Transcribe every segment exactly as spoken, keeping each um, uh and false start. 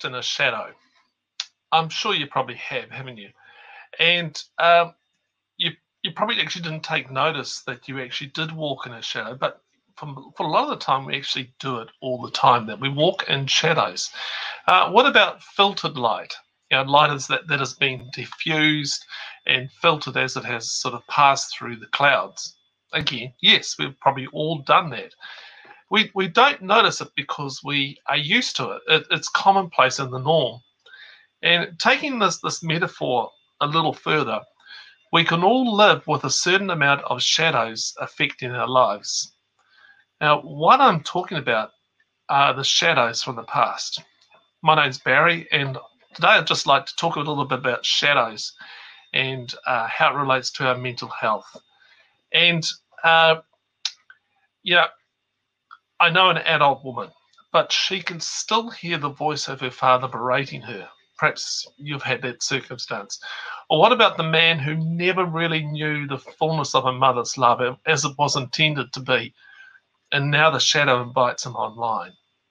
walked in a shadow? I'm sure you probably have, haven't you? And um, you you probably actually didn't take notice that you actually did walk in a shadow, but from, for a lot of the time, we actually do it all the time, that we walk in shadows. Uh, what about filtered light? You know, light is that, that has been diffused and filtered as it has sort of passed through the clouds. Again, yes, we've probably all done that. We, we don't notice it because we are used to it. it. It's commonplace in the norm. And taking this, this metaphor a little further, we can all live with a certain amount of shadows affecting our lives. Now, what I'm talking about are the shadows from the past. My name's Barry, and today I'd just like to talk a little bit about shadows and uh, how it relates to our mental health. And, uh, yeah, I know an adult woman, but she can still hear the voice of her father berating her. Perhaps you've had that circumstance. Or what about the man who never really knew the fullness of a mother's love as it was intended to be, and now the shadow invites him online?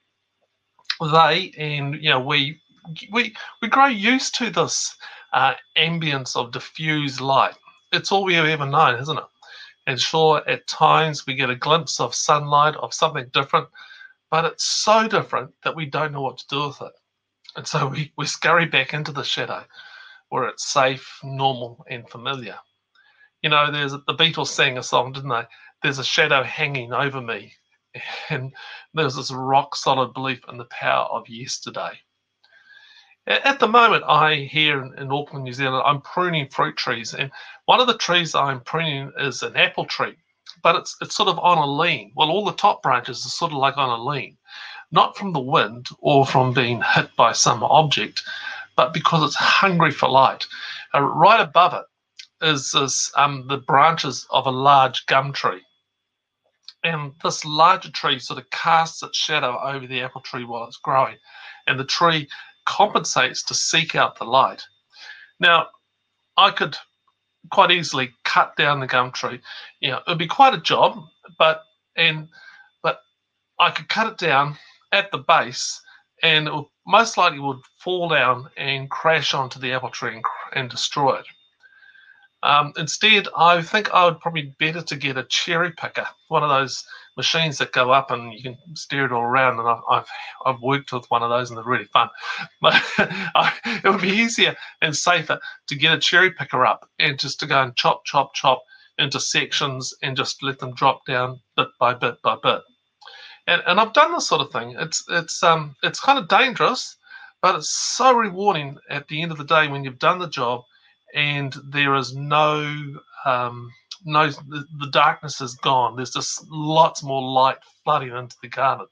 They and you know we we we grow used to this uh, ambience of diffused light. It's all we have ever known, isn't it? And sure, at times we get a glimpse of sunlight, of something different, but it's so different that we don't know what to do with it. And so we, we scurry back into the shadow where it's safe, normal, and familiar. You know, there's the Beatles sang a song, didn't they? There's a shadow hanging over me. And there's this rock solid belief in the power of yesterday. At the moment, I here in, in Auckland, New Zealand, I'm pruning fruit trees. And one of the trees I'm pruning is an apple tree, but it's it's sort of on a lean. Well, all the top branches are sort of like on a lean, not from the wind or from being hit by some object, but because it's hungry for light. Uh, right above it is, is um, the branches of a large gum tree. And this larger tree sort of casts its shadow over the apple tree while it's growing. And the tree compensates to seek out the light. Now, I could quite easily cut down the gum tree. You know, it would be quite a job, but and but I could cut it down at the base, and it would, most likely would fall down and crash onto the apple tree and, and destroy it. Um, instead, I think I would probably better to get a cherry picker, one of those machines that go up and you can steer it all around. And I've I've, I've worked with one of those, and they're really fun. But I, it would be easier and safer to get a cherry picker up and just to go and chop, chop, chop into sections and just let them drop down bit by bit by bit. And and I've done this sort of thing. It's it's um it's kind of dangerous, but it's so rewarding at the end of the day when you've done the job. And there is no, um, no, the, the darkness is gone. There's just lots more light flooding into the garden.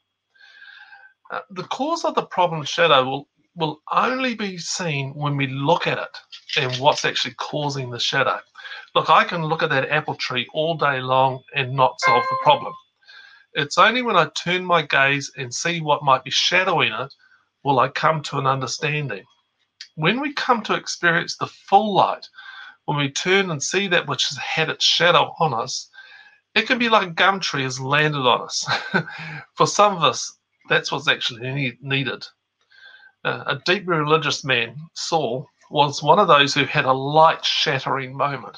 Uh, the cause of the problem shadow will, will only be seen when we look at it and what's actually causing the shadow. Look, I can look at that apple tree all day long and not solve the problem. It's only when I turn my gaze and see what might be shadowing it will I come to an understanding. When we come to experience the full light, when we turn and see that which has had its shadow on us, it can be like a gum tree has landed on us. For some of us, that's what's actually needed. Uh, a deeply religious man, Saul, was one of those who had a light-shattering moment.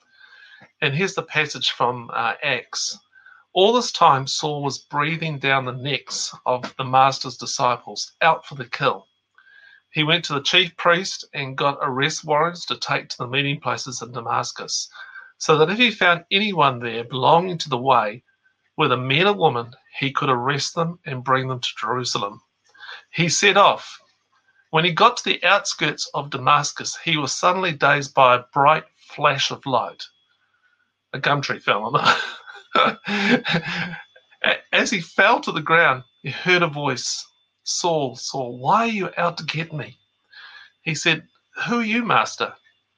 And here's the passage from uh, Acts. All this time, Saul was breathing down the necks of the master's disciples, out for the kill. He went to the chief priest and got arrest warrants to take to the meeting places in Damascus, so that if he found anyone there belonging to the way, whether man or woman, he could arrest them and bring them to Jerusalem. He set off. When he got to the outskirts of Damascus, he was suddenly dazed by a bright flash of light. A gum tree fell on him. As he fell to the ground, he heard a voice. Saul, Saul, why are you out to get me? He said, who are you, master?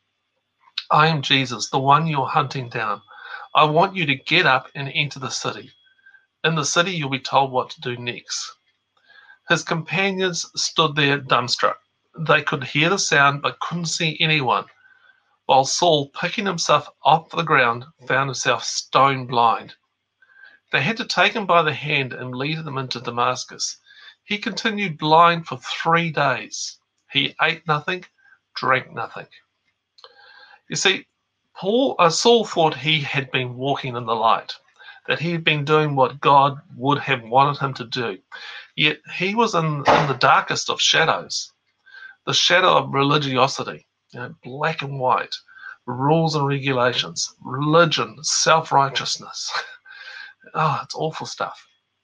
I am Jesus, the one you're hunting down. I want you to get up and enter the city. In the city, you'll be told what to do next. His companions stood there dumbstruck. They could hear the sound but couldn't see anyone, while Saul, picking himself off the ground, found himself stone blind. They had to take him by the hand and lead him into Damascus. He continued blind for three days. He ate nothing, drank nothing. You see, Paul, uh, Saul thought he had been walking in the light, that he had been doing what God would have wanted him to do. Yet he was in, in the darkest of shadows, the shadow of religiosity, you know, black and white, rules and regulations, religion, self-righteousness. Oh, it's awful stuff.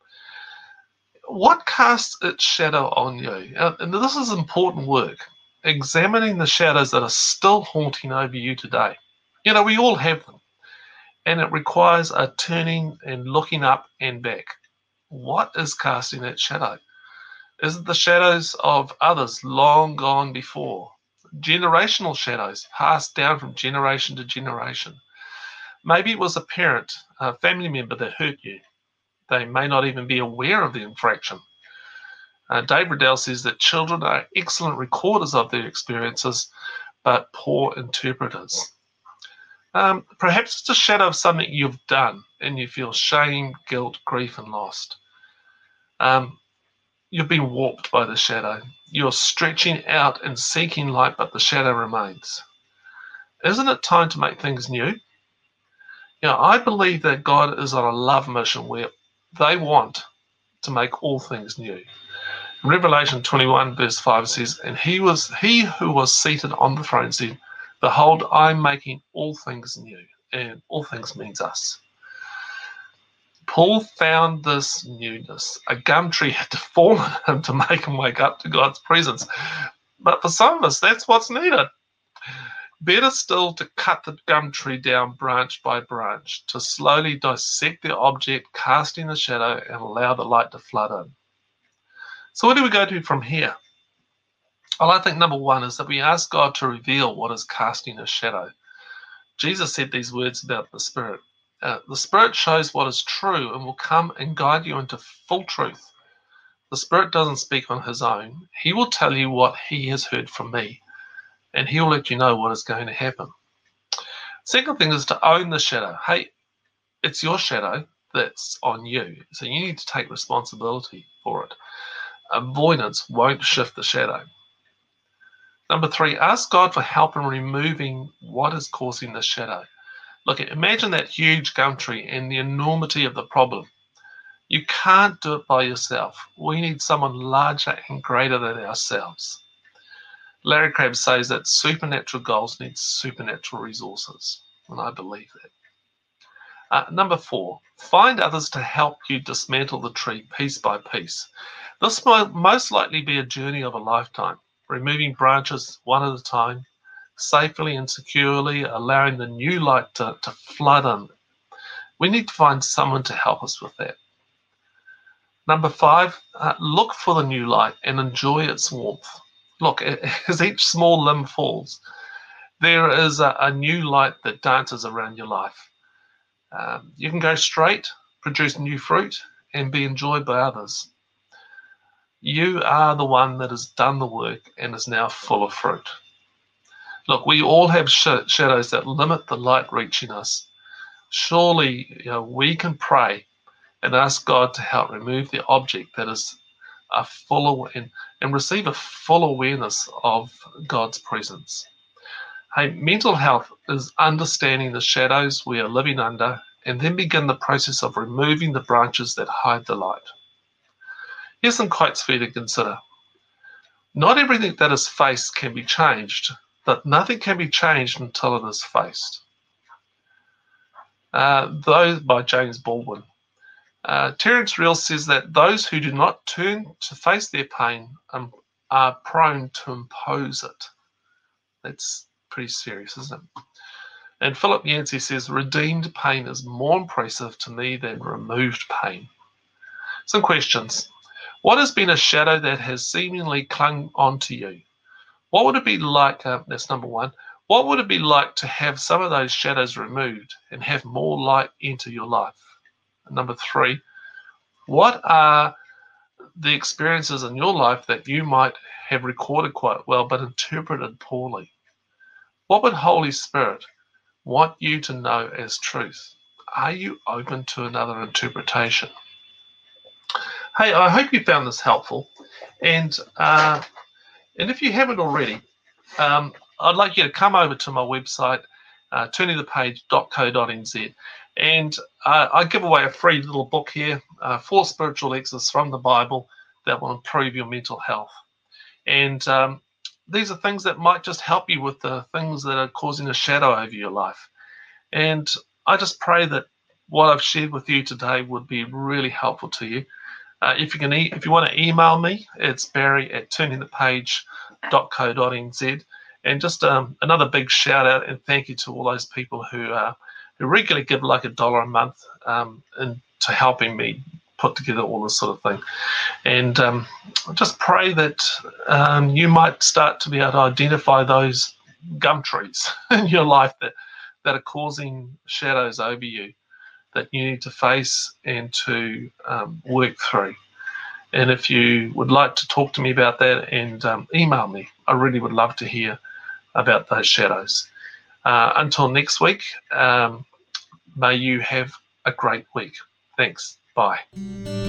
What casts its shadow on you? And this is important work, examining the shadows that are still haunting over you today. You know, we all have them, and it requires a turning and looking up and back. What is casting that shadow? Is it the shadows of others long gone before? Generational shadows passed down from generation to generation. Maybe it was a parent, a family member that hurt you. They may not even be aware of the infraction. Uh, Dave Riddell says that children are excellent recorders of their experiences, but poor interpreters. Um, perhaps it's a shadow of something you've done, and you feel shame, guilt, grief, and lost. Um, you've been warped by the shadow. You're stretching out and seeking light, but the shadow remains. Isn't it time to make things new? You know, I believe that God is on a love mission where they want to make all things new. Revelation twenty-one verse five says, and he was he who was seated on the throne said, behold, I'm making all things new. And all things means us. Paul found this newness. A gum tree had to fall on him to make him wake up to God's presence. But for some of us, that's what's needed. Better still to cut the gum tree down branch by branch, to slowly dissect the object, casting the shadow, and allow the light to flood in. So where do we go to from here? Well, I think number one is that we ask God to reveal what is casting a shadow. Jesus said these words about the Spirit. Uh, the Spirit shows what is true and will come and guide you into full truth. The Spirit doesn't speak on his own. He will tell you what he has heard from me, and he'll let you know what is going to happen. Second thing is to own the shadow. Hey, it's your shadow that's on you, so you need to take responsibility for it. Avoidance won't shift the shadow. Number three, ask God for help in removing what is causing the shadow. Look, imagine that huge gum tree and the enormity of the problem. You can't do it by yourself. We need someone larger and greater than ourselves. Larry Crabb says that supernatural goals need supernatural resources, and I believe that. Uh, number four, find others to help you dismantle the tree piece by piece. This might most likely be a journey of a lifetime, removing branches one at a time, safely and securely, allowing the new light to, to flood in. We need to find someone to help us with that. Number five, uh, look for the new light and enjoy its warmth. Look, as each small limb falls, there is a, a new light that dances around your life. Um, you can go straight, produce new fruit, and be enjoyed by others. You are the one that has done the work and is now full of fruit. Look, we all have sh- shadows that limit the light reaching us. Surely, you know, we can pray and ask God to help remove the object that is a full and, and receive a full awareness of God's presence. Hey, mental health is understanding the shadows we are living under and then begin the process of removing the branches that hide the light. Here's some quotes for you to consider. Not everything that is faced can be changed, but nothing can be changed until it is faced. Uh, those by James Baldwin. Uh, Terence Real says that those who do not turn to face their pain um, are prone to impose it. That's pretty serious, isn't it? And Philip Yancey says, redeemed pain is more impressive to me than removed pain. Some questions. What has been a shadow that has seemingly clung onto you? What would it be like, uh, that's number one, what would it be like to have some of those shadows removed and have more light enter your life? And number three, what are the experiences in your life that you might have recorded quite well but interpreted poorly? What would Holy Spirit want you to know as truth? Are you open to another interpretation? Hey, I hope you found this helpful. And uh, and if you haven't already, um, I'd like you to come over to my website, uh, turning the page dot co dot n z, and uh, I give away a free little book here, uh, four spiritual exercises from the Bible that will improve your mental health. And um, these are things that might just help you with the things that are causing a shadow over your life. And I just pray that what I've shared with you today would be really helpful to you. Uh, if you can, e- if you want to email me, it's Barry at turning the page dot co dot n z. And just um, another big shout out and thank you to all those people who uh, who regularly give like a dollar a month um, into helping me put together all this sort of thing. And um, I just pray that um, you might start to be able to identify those gum trees in your life that, that are causing shadows over you that you need to face and to um, work through. And if you would like to talk to me about that and um, email me, I really would love to hear about those shadows. Uh, until next week, um, may you have a great week. Thanks. Bye.